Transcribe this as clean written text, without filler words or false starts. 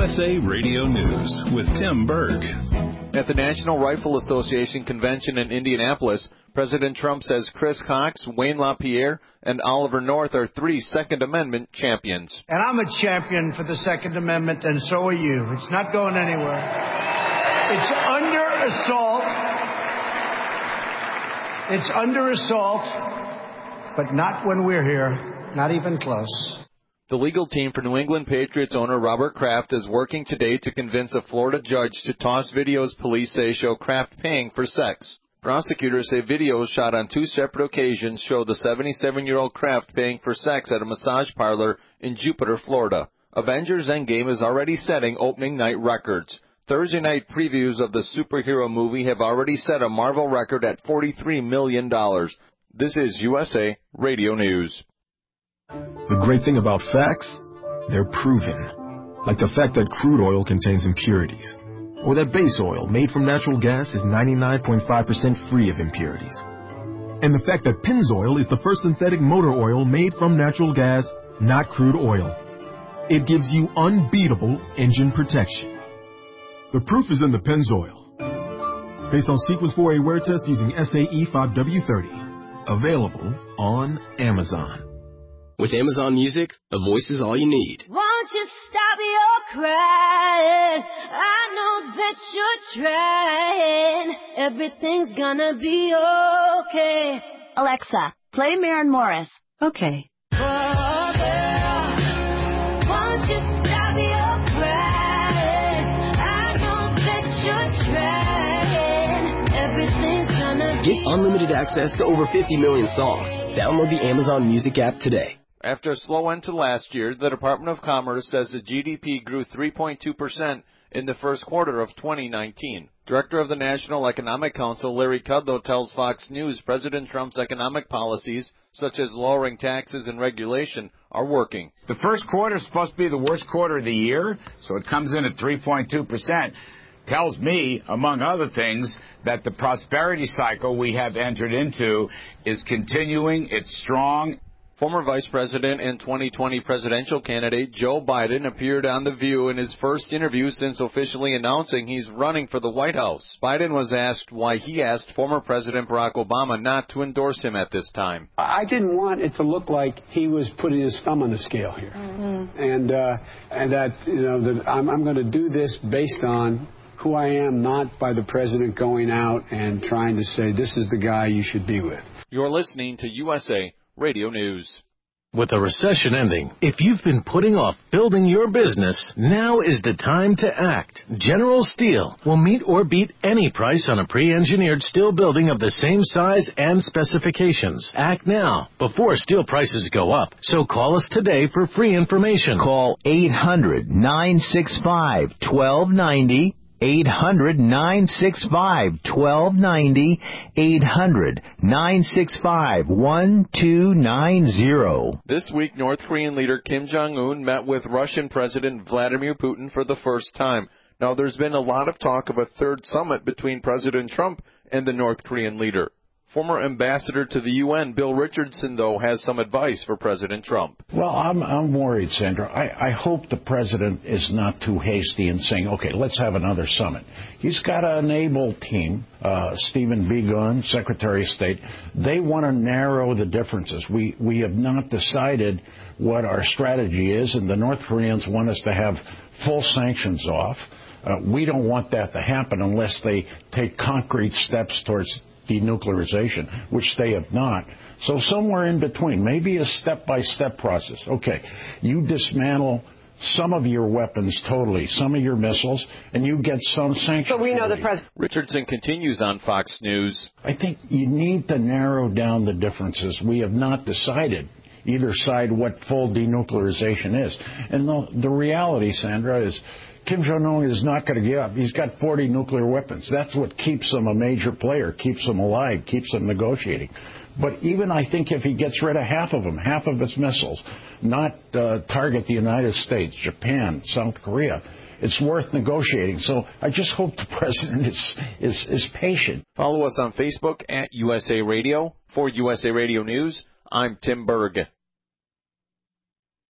USA Radio News with Tim Berg. At the National Rifle Association convention in Indianapolis, President Trump says Chris Cox, Wayne LaPierre, and Oliver North are 3 Second Amendment champions. And I'm a champion for the Second Amendment, and so are you. It's not going anywhere. It's under assault. It's under assault, but not when we're here, not even close. The legal team for New England Patriots owner Robert Kraft is working today to convince a Florida judge to toss videos police say show Kraft paying for sex. Prosecutors say videos shot on 2 separate occasions show the 77-year-old Kraft paying for sex at a massage parlor in Jupiter, Florida. Avengers Endgame is already setting opening night records. Thursday night previews of the superhero movie have already set a Marvel record at $43 million. This is USA Radio News. The great thing about facts, they're proven. Like the fact that crude oil contains impurities. Or that base oil made from natural gas is 99.5% free of impurities. And the fact that Pennzoil is the first synthetic motor oil made from natural gas, not crude oil. It gives you unbeatable engine protection. The proof is in the Pennzoil. Based on Sequence 4A wear test using SAE 5W30. Available on Amazon. With Amazon Music, a voice is all you need. Won't you stop your crying? I know that you're trying. Everything's gonna be okay. Alexa, play Maren Morris. Okay. Oh, girl, won't you stop your crying? I know that you're trying. Everything's gonna be Get unlimited access to over 50 million songs. Download the Amazon Music app today. After a slow end to last year, the Department of Commerce says the GDP grew 3.2% in the first quarter of 2019. Director of the National Economic Council, Larry Kudlow, tells Fox News President Trump's economic policies, such as lowering taxes and regulation, are working. The first quarter is supposed to be the worst quarter of the year, so it comes in at 3.2%. Tells me, among other things, that the prosperity cycle we have entered into is continuing. It's strong. Former Vice President and 2020 presidential candidate Joe Biden appeared on The View in his first interview since officially announcing he's running for the White House. Biden was asked why he asked former President Barack Obama not to endorse him at this time. I didn't want it to look like he was putting his thumb on the scale here. Mm-hmm. And that, that I'm going to do this based on who I am, not by the president going out and trying to say, this is the guy you should be with. You're listening to USA Radio News. With a recession ending, if you've been putting off building your business, now is the time to act. General Steel will meet or beat any price on a pre-engineered steel building of the same size and specifications. Act now, before steel prices go up. So call us today for free information. Call 800-965-1290. 800-965-1290, 800-965-1290. This week, North Korean leader Kim Jong-un met with Russian President Vladimir Putin for the first time. Now, there's been a lot of talk of a third summit between President Trump and the North Korean leader. Former ambassador to the UN, Bill Richardson, though, has some advice for President Trump. Well, I'm worried, Sandra. I hope the president is not too hasty in saying, okay, let's have another summit. He's got an able team, Stephen Biegun, Secretary of State. They want to narrow the differences. We have not decided what our strategy is, and the North Koreans want us to have full sanctions off. We don't want that to happen unless they take concrete steps towards denuclearization, which they have not. So somewhere in between, maybe a step-by-step process. Okay, you dismantle some of your weapons totally, some of your missiles, and you get some sanctions. But we know the president. Richardson continues on Fox News. I think you need to narrow down the differences. We have not decided, either side, what full denuclearization is. And the reality, Sandra, is Kim Jong-un is not going to give up. He's got 40 nuclear weapons. That's what keeps him a major player, keeps him alive, keeps him negotiating. But even I think if he gets rid of half of them, half of his missiles, not target the United States, Japan, South Korea, it's worth negotiating. So I just hope the president is patient. Follow us on Facebook at USA Radio. For USA Radio News, I'm Tim Berg.